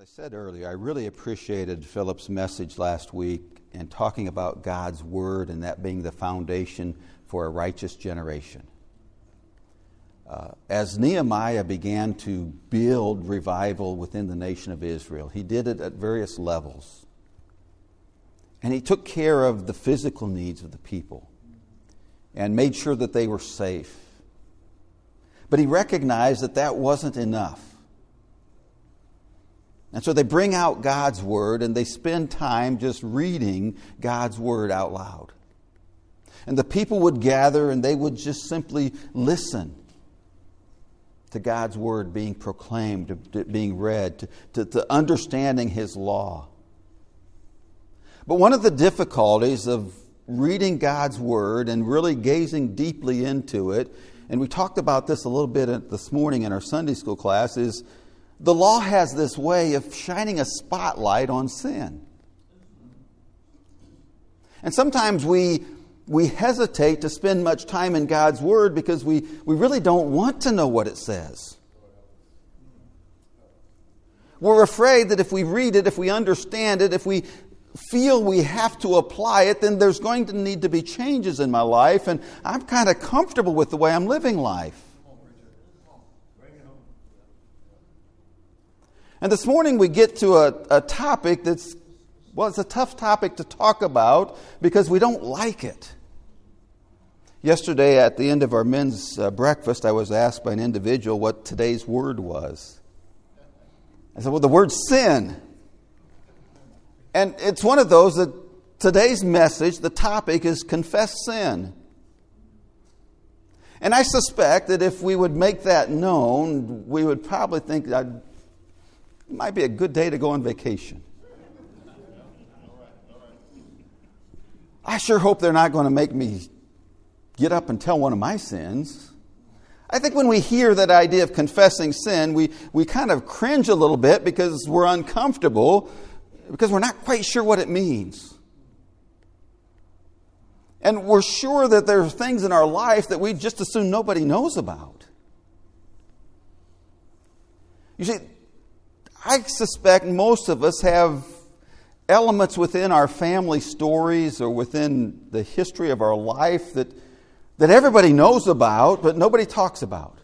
As I said earlier, I really appreciated Philip's message last week and talking about God's Word and that being the foundation for a righteous generation. As Nehemiah began to build revival within the nation of Israel, he did it at various levels. And he took care of the physical needs of the people and made sure that they were safe. But he recognized that that wasn't enough. And so they bring out God's Word and they spend time just reading God's Word out loud. And the people would gather and they would just simply listen to God's Word being proclaimed, to being read, to understanding His law. But one of the difficulties of reading God's Word and really gazing deeply into it, and we talked about this a little bit this morning in our Sunday school class, is the law has this way of shining a spotlight on sin. And sometimes we hesitate to spend much time in God's Word because we really don't want to know what it says. We're afraid that if we read it, if we understand it, if we feel we have to apply it, then there's going to need to be changes in my life, and I'm kind of comfortable with the way I'm living life. And this morning we get to a topic that's, well, it's a tough topic to talk about because we don't like it. Yesterday at the end of our men's breakfast, I was asked by an individual what today's word was. I said, well, the word sin. And it's one of those that today's message, the topic is confess sin. And I suspect that if we would make that known, we would probably think that it might be a good day to go on vacation. I sure hope they're not going to make me get up and tell one of my sins. I think when we hear that idea of confessing sin, we kind of cringe a little bit because we're uncomfortable, because we're not quite sure what it means. And we're sure that there are things in our life that we just assume nobody knows about. You see, I suspect most of us have elements within our family stories or within the history of our life that everybody knows about, but nobody talks about.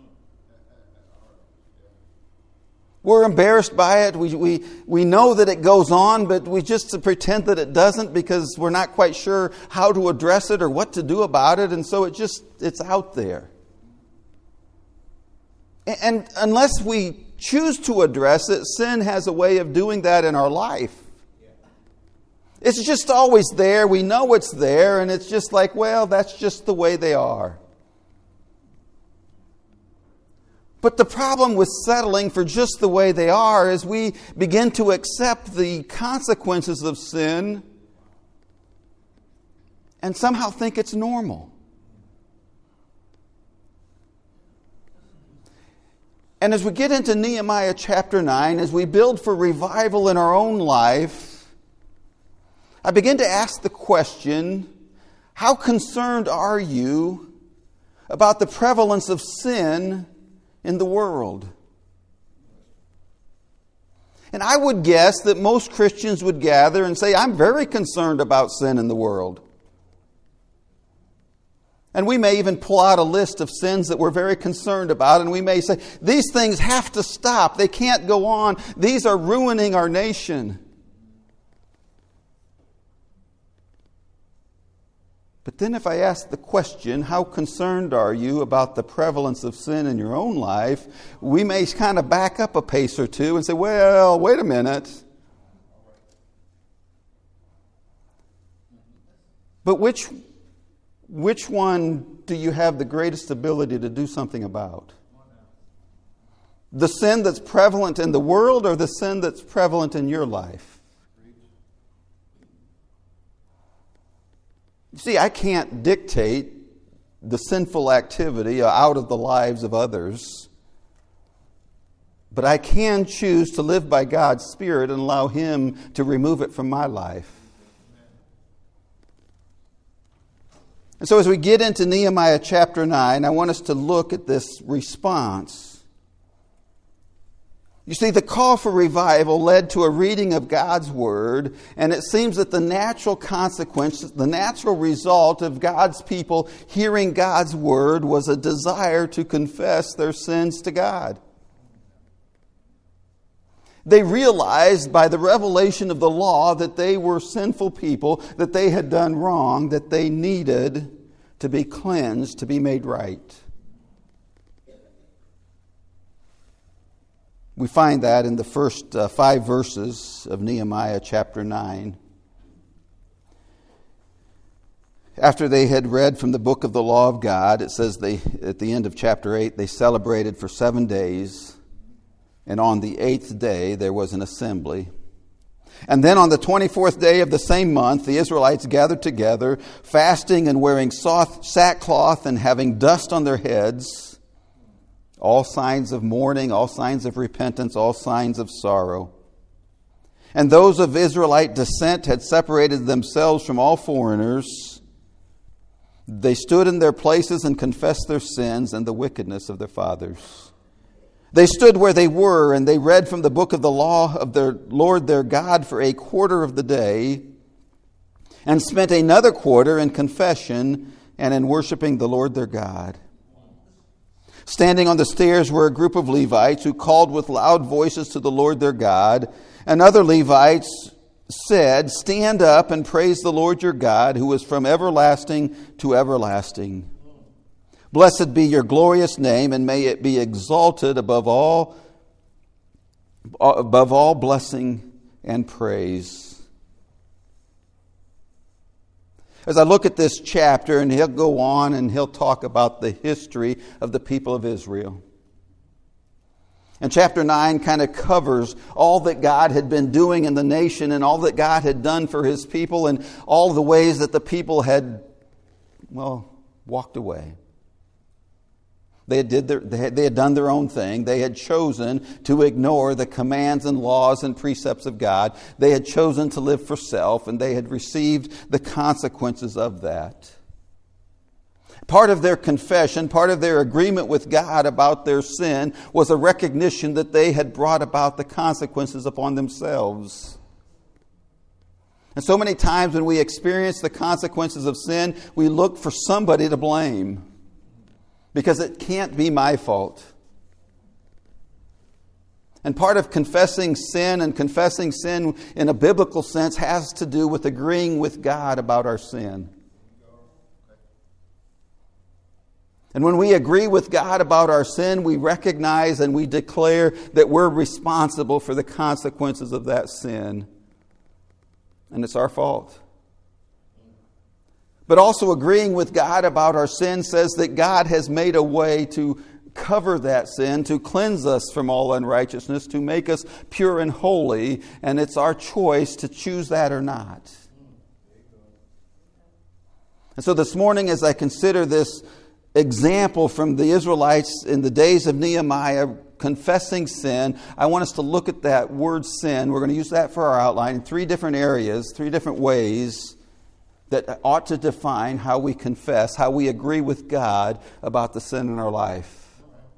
We're embarrassed by it. We know that it goes on, but we just pretend that it doesn't because we're not quite sure how to address it or what to do about it, and so it's out there. And unless we choose to address it, sin has a way of doing that in our life. It's just always there. We know it's there, and it's just like, well, that's just the way they are. But the problem with settling for just the way they are is we begin to accept the consequences of sin and somehow think it's normal. And as we get into Nehemiah chapter 9, as we build for revival in our own life, I begin to ask the question, how concerned are you about the prevalence of sin in the world? And I would guess that most Christians would gather and say, I'm very concerned about sin in the world. And we may even pull out a list of sins that we're very concerned about, and we may say, these things have to stop. They can't go on. These are ruining our nation. But then if I ask the question, how concerned are you about the prevalence of sin in your own life, we may kind of back up a pace or two and say, well, wait a minute. But which one do you have the greatest ability to do something about? The sin that's prevalent in the world or the sin that's prevalent in your life? You see, I can't dictate the sinful activity out of the lives of others, but I can choose to live by God's Spirit and allow Him to remove it from my life. And so as we get into Nehemiah chapter 9, I want us to look at this response You see, the call for revival led to a reading of God's Word, and it seems that the natural consequence, the natural result of God's people hearing God's Word was a desire to confess their sins to God. They realized by the revelation of the law that they were sinful people, that they had done wrong, that they needed to be cleansed, to be made right. We find that in the first 5 verses of Nehemiah chapter 9. After they had read from the book of the law of God, it says at the end of chapter 8, they celebrated for 7 days, and on the 8th day there was an assembly. And then on the 24th day of the same month, the Israelites gathered together, fasting and wearing sackcloth and having dust on their heads. All signs of mourning, all signs of repentance, all signs of sorrow. And those of Israelite descent had separated themselves from all foreigners. They stood in their places and confessed their sins and the wickedness of their fathers. They stood where they were, and they read from the book of the law of their Lord their God for a quarter of the day, and spent another quarter in confession and in worshiping the Lord their God. Standing on the stairs were a group of Levites who called with loud voices to the Lord their God. And other Levites said, "Stand up and praise the Lord your God, who is from everlasting to everlasting. Blessed be your glorious name, and may it be exalted above all blessing and praise." As I look at this chapter, and he'll go on and he'll talk about the history of the people of Israel. And chapter 9 kind of covers all that God had been doing in the nation and all that God had done for his people and all the ways that the people had, walked away. They had done their own thing. They had chosen to ignore the commands and laws and precepts of God. They had chosen to live for self, and they had received the consequences of that. Part of their confession, part of their agreement with God about their sin was a recognition that they had brought about the consequences upon themselves. And so many times when we experience the consequences of sin, we look for somebody to blame. Because it can't be my fault. And part of confessing sin and confessing sin in a biblical sense has to do with agreeing with God about our sin. And when we agree with God about our sin, we recognize and we declare that we're responsible for the consequences of that sin. And it's our fault. But also agreeing with God about our sin says that God has made a way to cover that sin, to cleanse us from all unrighteousness, to make us pure and holy, and it's our choice to choose that or not. And so this morning, as I consider this example from the Israelites in the days of Nehemiah confessing sin, I want us to look at that word sin. We're going to use that for our outline in 3 different areas, 3 different ways that ought to define how we confess, how we agree with God about the sin in our life.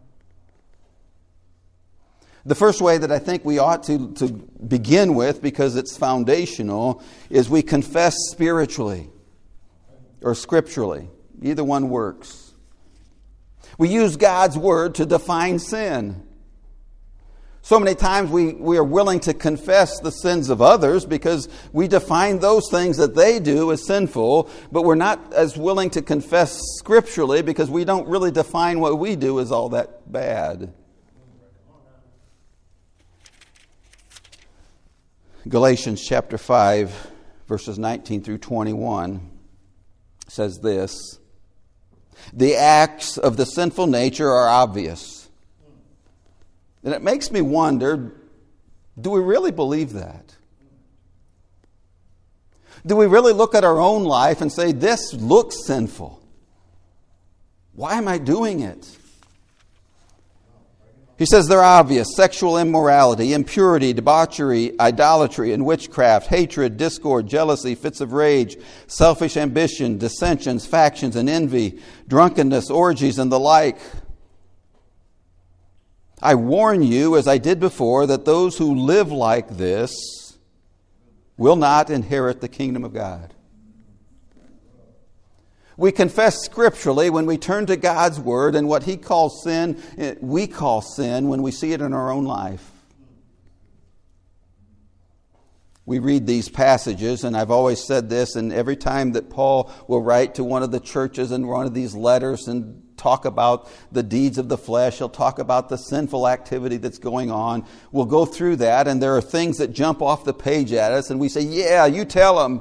The first way that I think we ought to begin with, because it's foundational, is we confess spiritually or scripturally. Either one works. We use God's word to define sin. So many times we are willing to confess the sins of others because we define those things that they do as sinful, but we're not as willing to confess scripturally because we don't really define what we do as all that bad. Galatians chapter 5, verses 19 through 21 says this: "The acts of the sinful nature are obvious." And it makes me wonder, do we really believe that? Do we really look at our own life and say, this looks sinful? Why am I doing it? He says they're obvious: sexual immorality, impurity, debauchery, idolatry, and witchcraft, hatred, discord, jealousy, fits of rage, selfish ambition, dissensions, factions, and envy, drunkenness, orgies, and the like. I warn you, as I did before, that those who live like this will not inherit the kingdom of God. We confess scripturally when we turn to God's word, and what He calls sin, we call sin when we see it in our own life. We read these passages, and I've always said this, and every time that Paul will write to one of the churches in one of these letters and talk about the deeds of the flesh, he'll talk about the sinful activity that's going on. We'll go through that, and there are things that jump off the page at us, and we say, yeah, you tell them.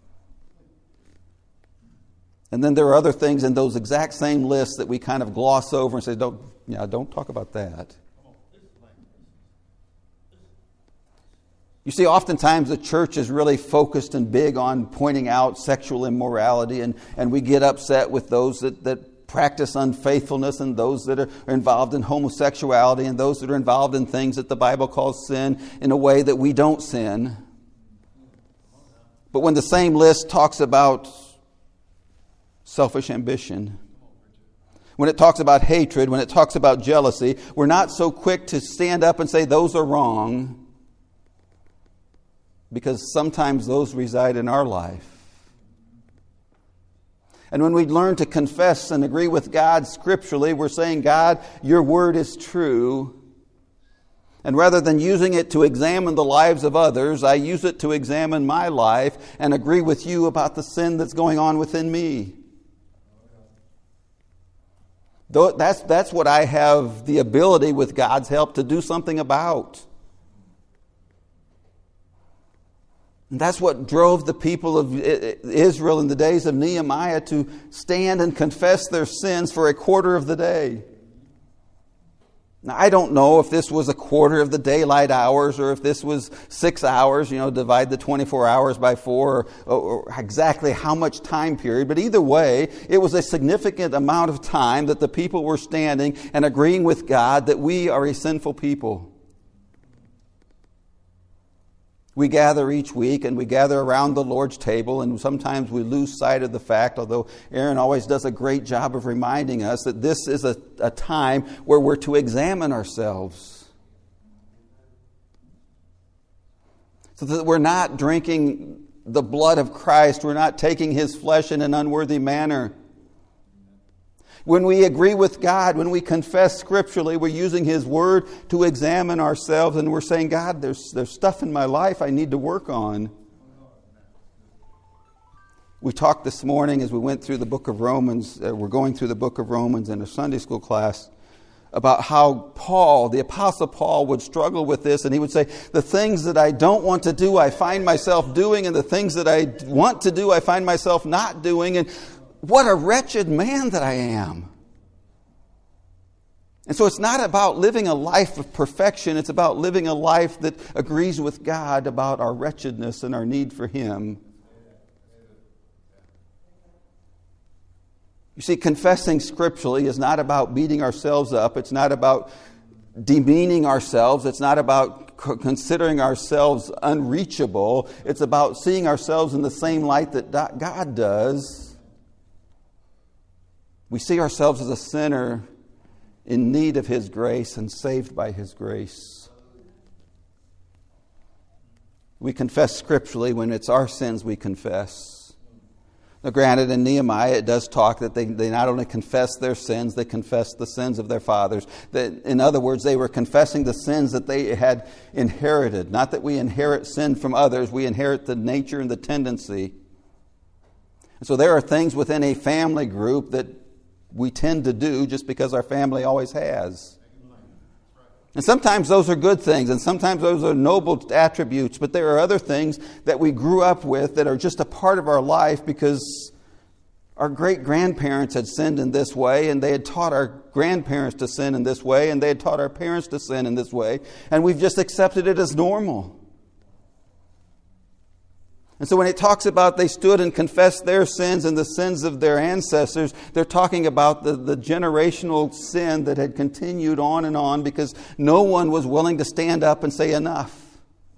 And then there are other things in those exact same lists that we kind of gloss over and say, don't talk about that. You see, oftentimes the church is really focused and big on pointing out sexual immorality, and we get upset with those that practice unfaithfulness, and those that are involved in homosexuality, and those that are involved in things that the Bible calls sin in a way that we don't sin. But when the same list talks about selfish ambition, when it talks about hatred, when it talks about jealousy, we're not so quick to stand up and say those are wrong, because sometimes those reside in our life. And when we learn to confess and agree with God scripturally, we're saying, God, your word is true. And rather than using it to examine the lives of others, I use it to examine my life and agree with you about the sin that's going on within me. That's what I have the ability, with God's help, to do something about. And that's what drove the people of Israel in the days of Nehemiah to stand and confess their sins for a quarter of the day. Now, I don't know if this was a quarter of the daylight hours or if this was 6 hours, divide the 24 hours by 4, or exactly how much time period. But either way, it was a significant amount of time that the people were standing and agreeing with God that we are a sinful people. We gather each week, and we gather around the Lord's table, and sometimes we lose sight of the fact, although Aaron always does a great job of reminding us that this is a time where we're to examine ourselves. So that we're not drinking the blood of Christ, we're not taking His flesh in an unworthy manner. When we agree with God, when we confess scripturally, we're using His word to examine ourselves, and we're saying, God, there's stuff in my life I need to work on. We talked this morning as we went through the book of Romans, we're going through the book of Romans in a Sunday school class, about how Paul, the Apostle Paul, would struggle with this, and he would say, the things that I don't want to do, I find myself doing, and the things that I want to do, I find myself not doing, and what a wretched man that I am. And so it's not about living a life of perfection. It's about living a life that agrees with God about our wretchedness and our need for Him. You see, confessing scripturally is not about beating ourselves up. It's not about demeaning ourselves. It's not about considering ourselves unreachable. It's about seeing ourselves in the same light that God does. We see ourselves as a sinner in need of His grace and saved by His grace. We confess scripturally when it's our sins we confess. Now, granted, in Nehemiah it does talk that they not only confess their sins, they confess the sins of their fathers. That, in other words, they were confessing the sins that they had inherited. Not that we inherit sin from others, we inherit the nature and the tendency. And so there are things within a family group that we tend to do just because our family always has. And sometimes those are good things, and sometimes those are noble attributes, but there are other things that we grew up with that are just a part of our life because our great-grandparents had sinned in this way, and they had taught our grandparents to sin in this way, and they had taught our parents to sin in this way, and we've just accepted it as normal. And so when it talks about they stood and confessed their sins and the sins of their ancestors, they're talking about the generational sin that had continued on and on because no one was willing to stand up and say enough.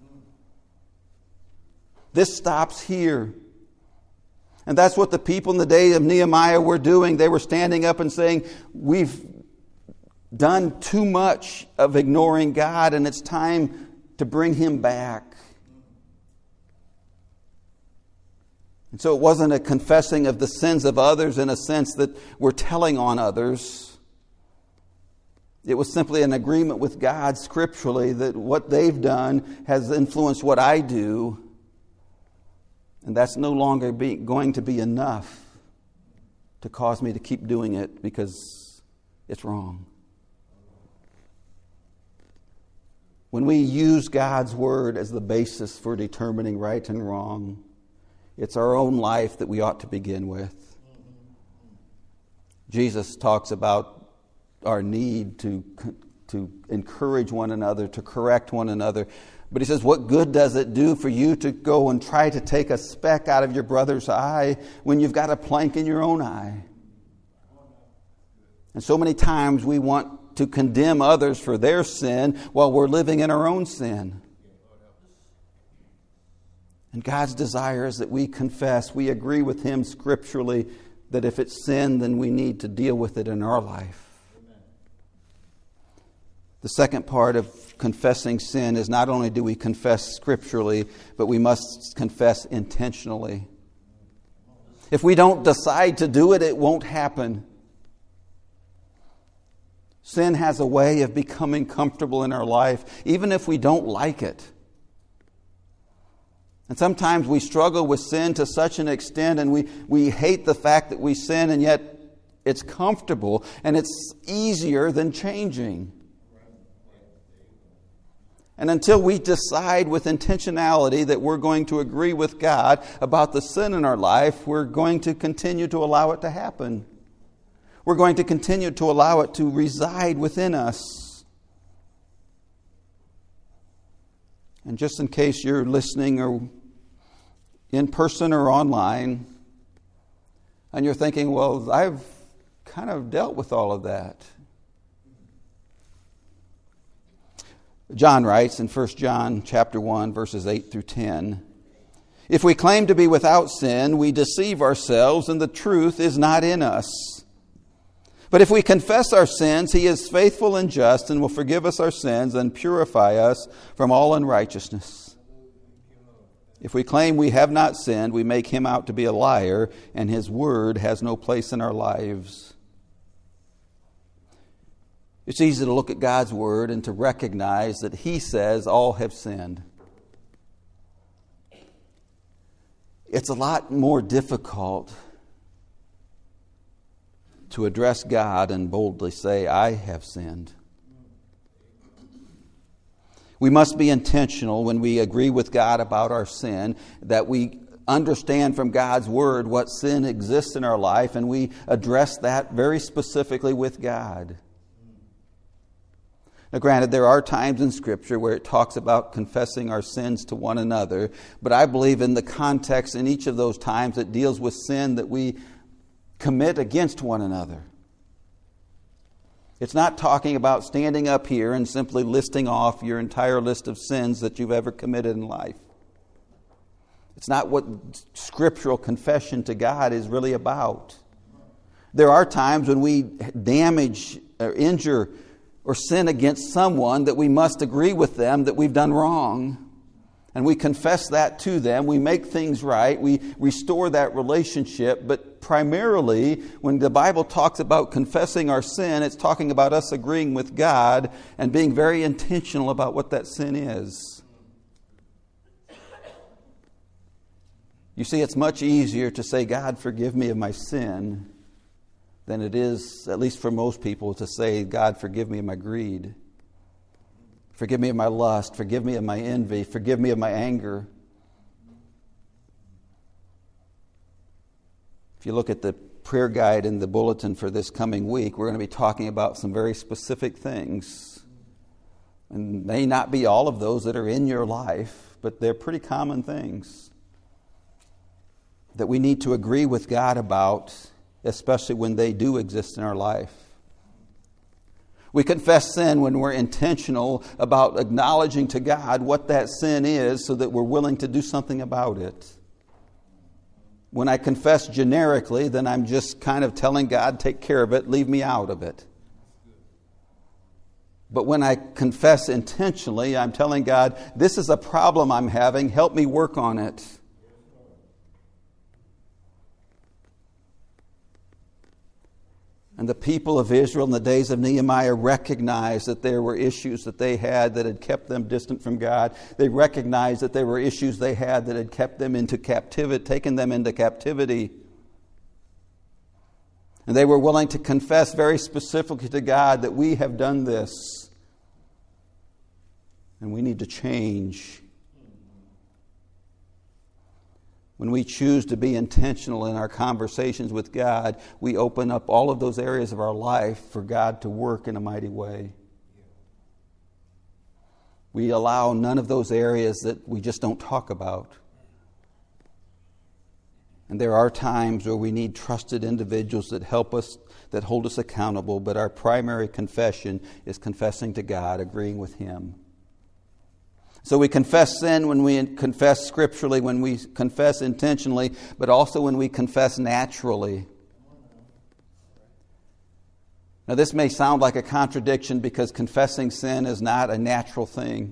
This stops here. And that's what the people in the day of Nehemiah were doing. They were standing up and saying, we've done too much of ignoring God, and it's time to bring Him back. And so it wasn't a confessing of the sins of others in a sense that we're telling on others. It was simply an agreement with God scripturally that what they've done has influenced what I do. And that's no longer going to be enough to cause me to keep doing it because it's wrong. When we use God's Word as the basis for determining right and wrong, it's our own life that we ought to begin with. Jesus talks about our need to encourage one another, to correct one another. But He says, what good does it do for you to go and try to take a speck out of your brother's eye when you've got a plank in your own eye? And so many times we want to condemn others for their sin while we're living in our own sin. And God's desire is that we confess, we agree with Him scripturally that if it's sin, then we need to deal with it in our life. Amen. The second part of confessing sin is not only do we confess scripturally, but we must confess intentionally. If we don't decide to do it, it won't happen. Sin has a way of becoming comfortable in our life, even if we don't like it. And sometimes we struggle with sin to such an extent, and we hate the fact that we sin, and yet it's comfortable and it's easier than changing. And until we decide with intentionality that we're going to agree with God about the sin in our life, we're going to continue to allow it to happen. We're going to continue to allow it to reside within us. And just in case you're listening or in person or online, and you're thinking, well, I've kind of dealt with all of that. John writes in 1 John chapter 1, verses 8 through 10, if we claim to be without sin, we deceive ourselves and the truth is not in us. But if we confess our sins, He is faithful and just and will forgive us our sins and purify us from all unrighteousness. If we claim we have not sinned, we make Him out to be a liar, and His word has no place in our lives. It's easy to look at God's word and to recognize that He says all have sinned. It's a lot more difficult to address God and boldly say, I have sinned. We must be intentional when we agree with God about our sin, that we understand from God's Word what sin exists in our life, and we address that very specifically with God. Now, granted, there are times in Scripture where it talks about confessing our sins to one another, but I believe in the context in each of those times it deals with sin that we commit against one another. It's not talking about standing up here and simply listing off your entire list of sins that you've ever committed in life. It's not what scriptural confession to God is really about. There are times when we damage or injure or sin against someone that we must agree with them that we've done wrong. And we confess that to them. We make things right. We restore that relationship. But primarily, when the Bible talks about confessing our sin, it's talking about us agreeing with God and being very intentional about what that sin is. You see, it's much easier to say, God, forgive me of my sin, than it is, at least for most people, to say, God, forgive me of my greed. Forgive me of my lust. Forgive me of my envy. Forgive me of my anger. If you look at the prayer guide in the bulletin for this coming week, we're going to be talking about some very specific things. And may not be all of those that are in your life, but they're pretty common things that we need to agree with God about, especially when they do exist in our life. We confess sin when we're intentional about acknowledging to God what that sin is so that we're willing to do something about it. When I confess generically, then I'm just kind of telling God, take care of it, leave me out of it. But when I confess intentionally, I'm telling God, this is a problem I'm having. Help me work on it. And the people of Israel in the days of Nehemiah recognized that there were issues that they had that had kept them distant from God. They recognized that there were issues they had that had kept them into captivity, taken them into captivity. And they were willing to confess very specifically to God that we have done this. And we need to change. When we choose to be intentional in our conversations with God, we open up all of those areas of our life for God to work in a mighty way. We allow none of those areas that we just don't talk about. And there are times where we need trusted individuals that help us, that hold us accountable, but our primary confession is confessing to God, agreeing with Him. So we confess sin when we confess scripturally, when we confess intentionally, but also when we confess naturally. Now this may sound like a contradiction because confessing sin is not a natural thing.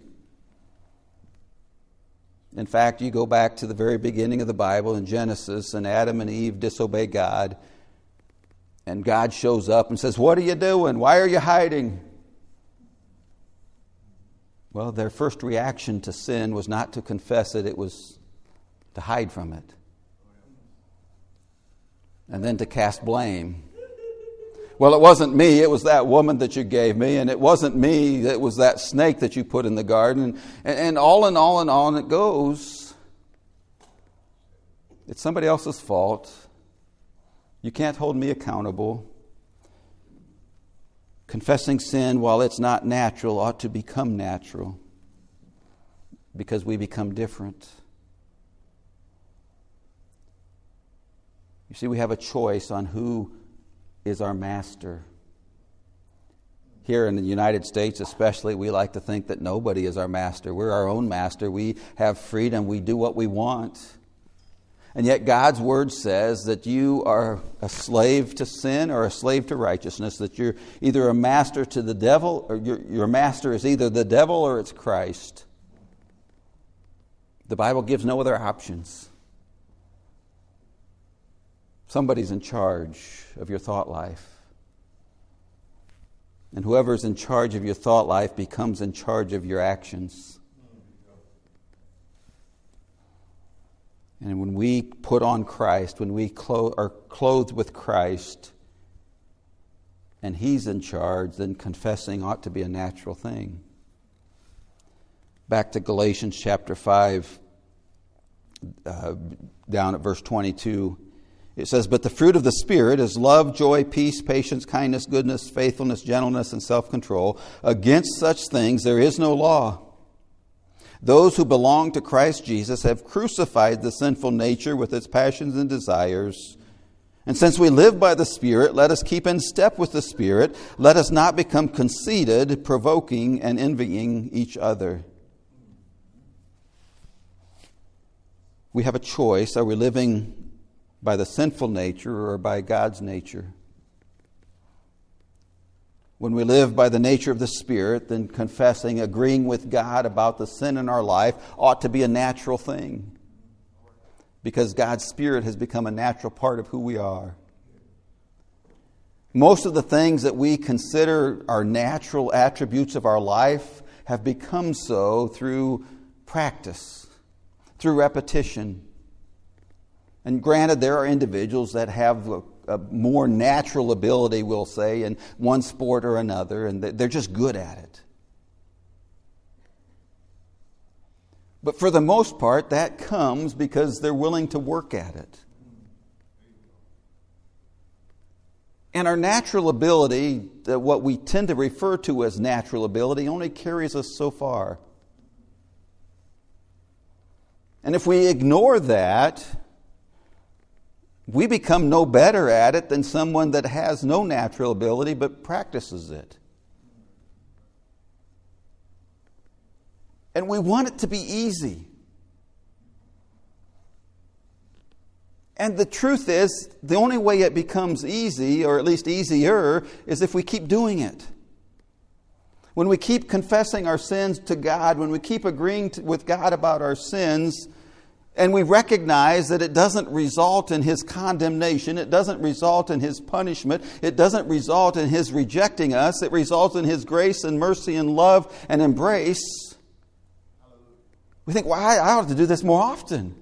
In fact, you go back to the very beginning of the Bible in Genesis, and Adam and Eve disobey God. And God shows up and says, "What are you doing? Why are you hiding?" Well, their first reaction to sin was not to confess it, it was to hide from it. And then to cast blame. Well, it wasn't me, it was that woman that you gave me, and it wasn't me, it was that snake that you put in the garden. And on it goes. It's somebody else's fault. You can't hold me accountable. Confessing sin, while it's not natural, ought to become natural because we become different. You see, we have a choice on who is our master. Here in the United States especially, we like to think that nobody is our master. We're our own master. We have freedom. We do what we want. And yet God's Word says that you are a slave to sin or a slave to righteousness, that you're either a master to the devil, or your master is either the devil or it's Christ. The Bible gives no other options. Somebody's in charge of your thought life. And whoever's in charge of your thought life becomes in charge of your actions. And when we put on Christ, when we are clothed with Christ, and He's in charge, then confessing ought to be a natural thing. Back to Galatians chapter 5, down at verse 22. It says, "But the fruit of the Spirit is love, joy, peace, patience, kindness, goodness, faithfulness, gentleness, and self-control. Against such things there is no law. Those who belong to Christ Jesus have crucified the sinful nature with its passions and desires. And since we live by the Spirit, let us keep in step with the Spirit. Let us not become conceited, provoking, and envying each other." We have a choice. Are we living by the sinful nature or by God's nature? When we live by the nature of the Spirit, then confessing, agreeing with God about the sin in our life ought to be a natural thing. Because God's Spirit has become a natural part of who we are. Most of the things that we consider are natural attributes of our life have become so through practice, through repetition. And granted, there are individuals that have a more natural ability, we'll say, in one sport or another, and they're just good at it. But for the most part, that comes because they're willing to work at it. And our natural ability, what we tend to refer to as natural ability, only carries us so far. And if we ignore that, we become no better at it than someone that has no natural ability but practices it. And we want it to be easy. And the truth is, the only way it becomes easy, or at least easier, is if we keep doing it. When we keep confessing our sins to God, when we keep agreeing with God about our sins, and we recognize that it doesn't result in His condemnation, it doesn't result in His punishment, it doesn't result in His rejecting us, it results in His grace and mercy and love and embrace, we think, well, I ought to do this more often.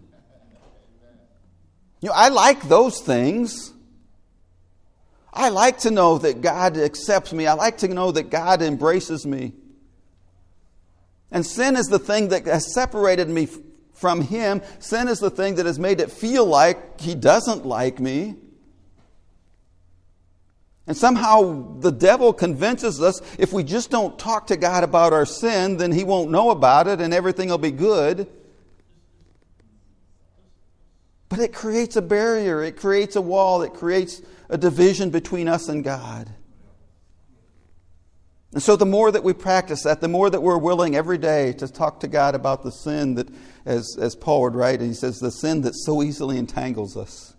I like those things. I like to know that God accepts me. I like to know that God embraces me. And sin is the thing that has separated me from Him. Sin is the thing that has made it feel like He doesn't like me. And somehow the devil convinces us if we just don't talk to God about our sin, then He won't know about it and everything will be good. But it creates a barrier, it creates a wall, it creates a division between us and God. And so the more that we practice that, the more that we're willing every day to talk to God about the sin that, as Paul would write, he says, the sin that so easily entangles us.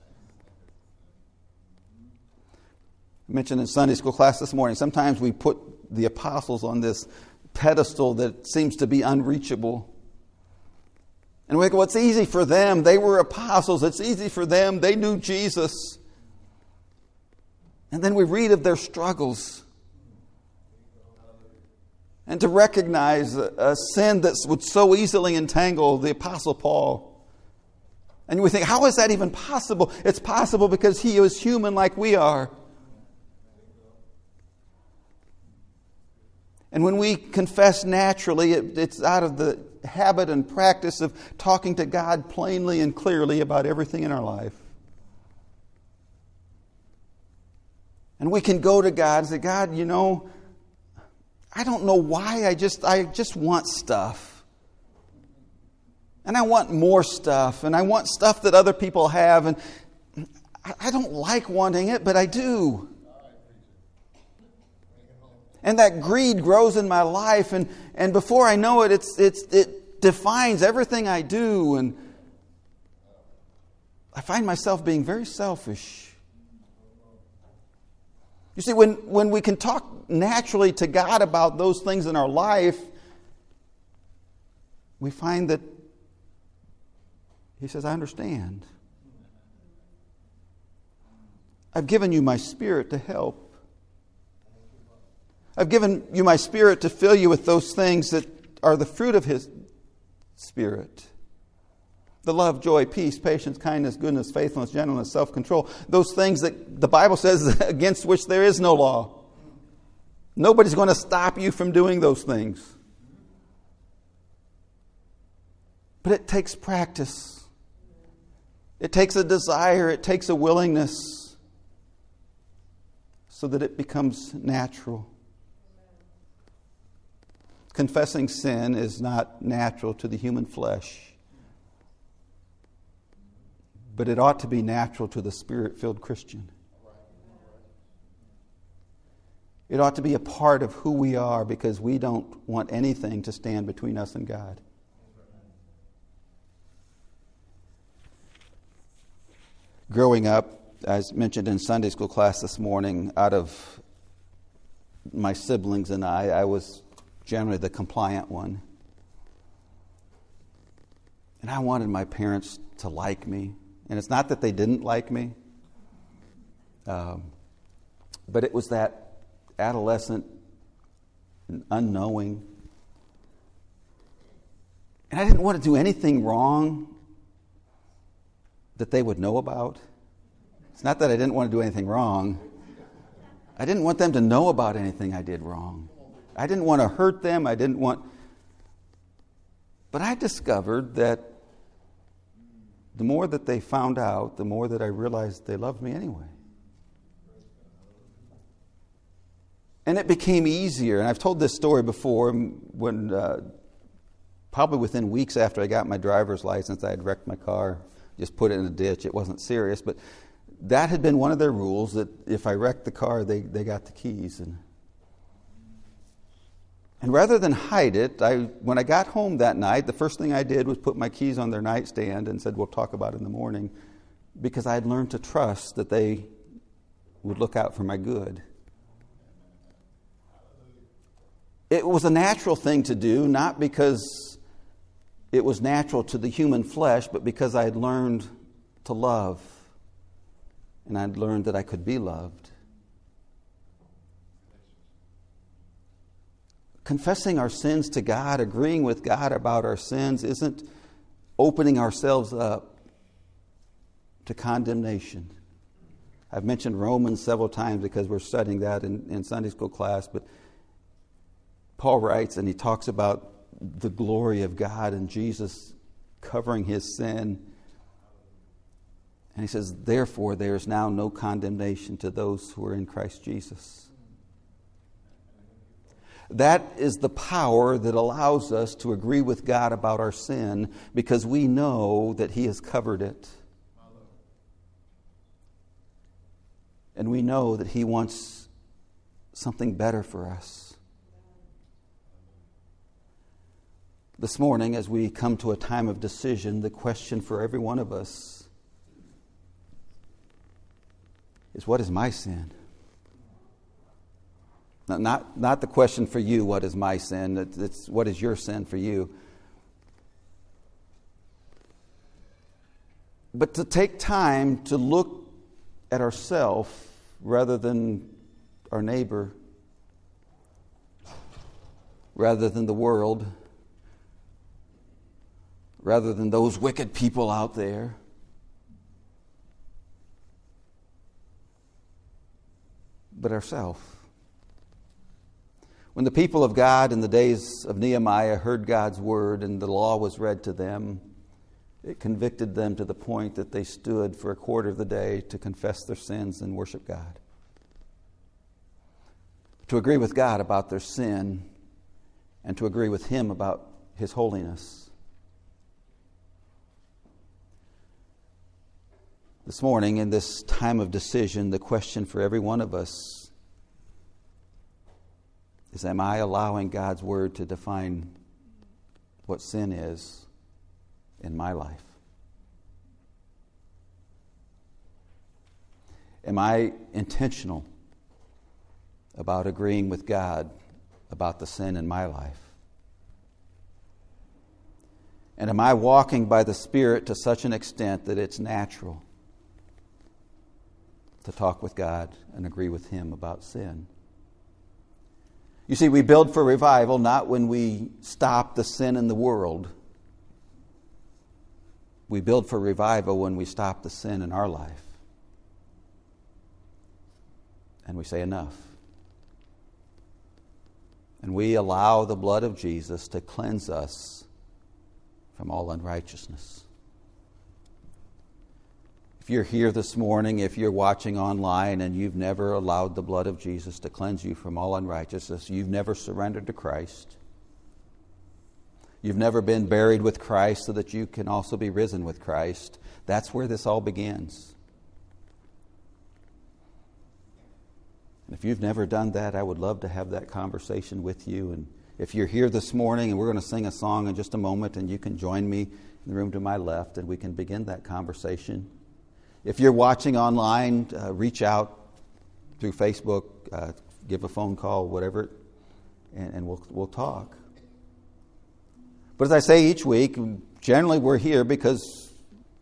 I mentioned in Sunday school class this morning, sometimes we put the apostles on this pedestal that seems to be unreachable. And we go, well, it's easy for them. They were apostles. It's easy for them. They knew Jesus. And then we read of their struggles. And to recognize a sin that would so easily entangle the Apostle Paul. And we think, how is that even possible? It's possible because he was human like we are. And when we confess naturally, it's out of the habit and practice of talking to God plainly and clearly about everything in our life. And we can go to God and say, God, I don't know why, I just want stuff. And I want more stuff. And I want stuff that other people have. And I don't like wanting it, but I do. And that greed grows in my life. And before I know it, it defines everything I do. And I find myself being very selfish. You see, when we can talk naturally to God about those things in our life, we find that He says, I understand. I've given you my Spirit to help. I've given you my Spirit to fill you with those things that are the fruit of His Spirit. The love, joy, peace, patience, kindness, goodness, faithfulness, gentleness, self-control. Those things that the Bible says against which there is no law. Nobody's going to stop you from doing those things. But it takes practice. It takes a desire. It takes a willingness so that it becomes natural. Confessing sin is not natural to the human flesh. But it ought to be natural to the Spirit-filled Christian. It ought to be a part of who we are because we don't want anything to stand between us and God. Growing up, as mentioned in Sunday school class this morning, out of my siblings and I was generally the compliant one. And I wanted my parents to like me. And it's not that they didn't like me, but it was that adolescent and unknowing. And I didn't want to do anything wrong that they would know about. It's not that I didn't want to do anything wrong. I didn't want them to know about anything I did wrong. I didn't want to hurt them. But I discovered that the more that they found out, the more that I realized they loved me anyway. And it became easier. And I've told this story before when probably within weeks after I got my driver's license, I had wrecked my car, just put it in a ditch. It wasn't serious, but that had been one of their rules, that if I wrecked the car, they got the keys. And rather than hide it, when I got home that night, the first thing I did was put my keys on their nightstand and said, we'll talk about it in the morning, because I had learned to trust that they would look out for my good. It was a natural thing to do, not because it was natural to the human flesh, but because I had learned to love, and I'd learned that I could be loved. Confessing our sins to God, agreeing with God about our sins, isn't opening ourselves up to condemnation. I've mentioned Romans several times because we're studying that in Sunday school class, but Paul writes and he talks about the glory of God and Jesus covering his sin. And he says, therefore, there is now no condemnation to those who are in Christ Jesus. That is the power that allows us to agree with God about our sin because we know that He has covered it. And we know that He wants something better for us. This morning, as we come to a time of decision, the question for every one of us is, what is my sin? Not the question for you, what is my sin? It's what is your sin for you? But to take time to look at ourselves rather than our neighbor, rather than the world, rather than those wicked people out there. But ourselves. When the people of God in the days of Nehemiah heard God's word and the law was read to them, it convicted them to the point that they stood for a quarter of the day to confess their sins and worship God. To agree with God about their sin and to agree with Him about His holiness. This morning, in this time of decision, the question for every one of us is, am I allowing God's word to define what sin is in my life? Am I intentional about agreeing with God about the sin in my life? And am I walking by the Spirit to such an extent that it's natural to talk with God and agree with Him about sin? You see, we build for revival not when we stop the sin in the world. We build for revival when we stop the sin in our life. And we say enough. And we allow the blood of Jesus to cleanse us from all unrighteousness. If you're here this morning, if you're watching online and you've never allowed the blood of Jesus to cleanse you from all unrighteousness, you've never surrendered to Christ, you've never been buried with Christ so that you can also be risen with Christ, that's where this all begins. And if you've never done that, I would love to have that conversation with you. And if you're here this morning, and we're going to sing a song in just a moment, and you can join me in the room to my left, and we can begin that conversation. If you're watching online, reach out through Facebook, give a phone call, whatever, and we'll talk. But as I say each week, generally we're here because,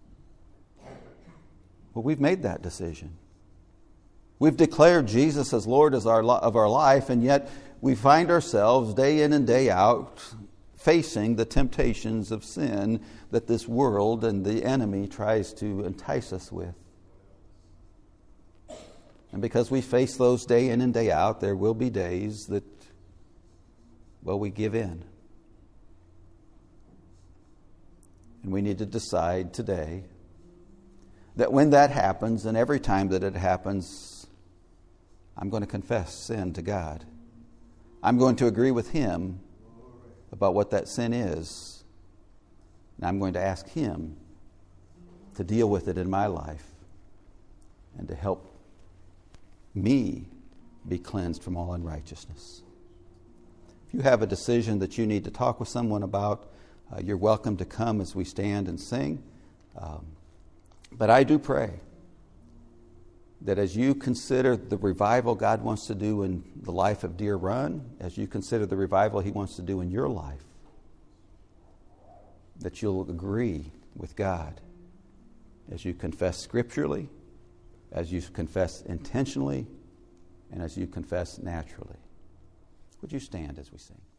well, we've made that decision. We've declared Jesus as Lord of our life, and yet we find ourselves day in and day out facing the temptations of sin that this world and the enemy tries to entice us with. And because we face those day in and day out, there will be days that, well, we give in. And we need to decide today that when that happens, and every time that it happens, I'm going to confess sin to God. I'm going to agree with Him about what that sin is. And I'm going to ask Him to deal with it in my life and to help me be cleansed from all unrighteousness. If you have a decision that you need to talk with someone about, you're welcome to come as we stand and sing. But I do pray that as you consider the revival God wants to do in the life of Deer Run, as you consider the revival He wants to do in your life, that you'll agree with God as you confess scripturally, as you confess intentionally, and as you confess naturally. Would you stand as we sing?